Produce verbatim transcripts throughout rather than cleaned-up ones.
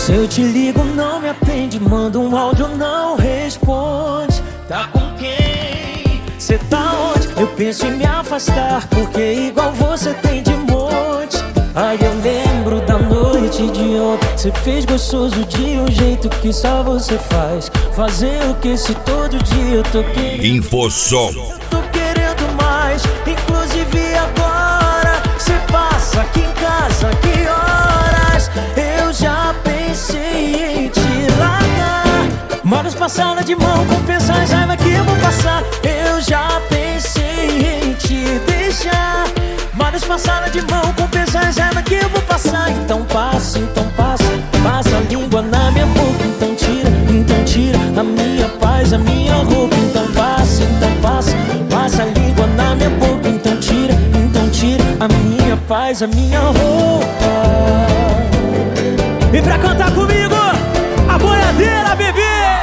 Se eu te ligo não me atende, manda um áudio não responde. Tá com quem? Cê tá onde? Eu penso em me afastar, porque igual você tem de monte. Ai, eu lembro da noite de ontem, cê fez gostoso de um jeito que só você faz. Fazer o que se todo dia eu tô querendo. Infosom. Tô querendo mais, inclusive agora. Cê passa aqui em casa, que horas? Eu já pensei em te largar, mas passada de mão, compensa as raiva que eu vou passar. Eu já pensei em te deixar, mas passada de mão, compensa as raiva que eu vou passar. Então passa, então passa, passa a língua na minha boca. Então tira, então tira a minha paz, a minha roupa. Então passa, então passa, passa a língua na minha boca. Então tira, então tira a minha paz, a minha roupa. E pra cantar comigo, a boiadeira, bebê!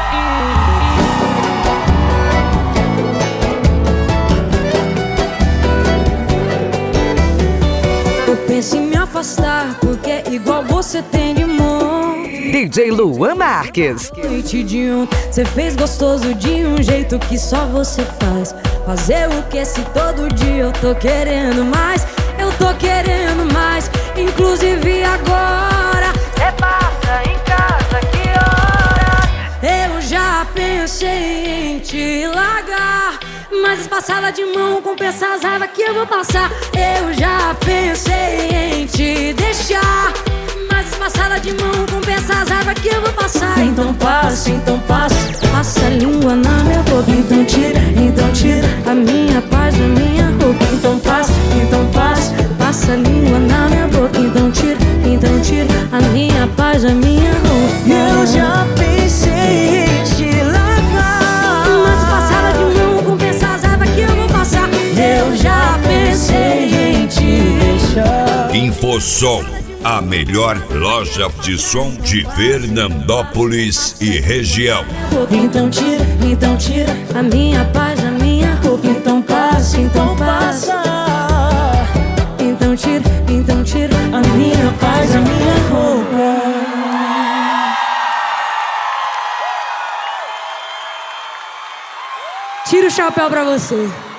Eu penso em me afastar, porque igual você tem de mão. D J Luan Marques. Noite de ontem, cê fez gostoso de um jeito que só você faz. Fazer o que se todo dia eu tô querendo mais. Eu tô querendo mais, inclusive agora. Cê passa em casa, que hora? Eu já pensei em te largar, mas passada de mão, compensa as raivas que eu vou passar. Eu já pensei em te deixar, mas passada de mão, compensa as raivas que eu vou passar. Então passa, então passa, passa a língua na minha boca. então tira, então tira a minha paz da minha roupa. Então passa, então passa, passa a língua na minha boca. Então tira, então tira a minha paz da minha roupa. Eu já pensei em te largar, mas passada de mão, compensa as raivas que eu vou passar. Eu já pensei em te deixar. Infosom, a melhor loja de som de Fernandópolis e região. Então tira, então tira a minha paz, a minha roupa. Então passa, então passa, então tira, então tira a minha paz, a minha roupa. Tira o chapéu pra você.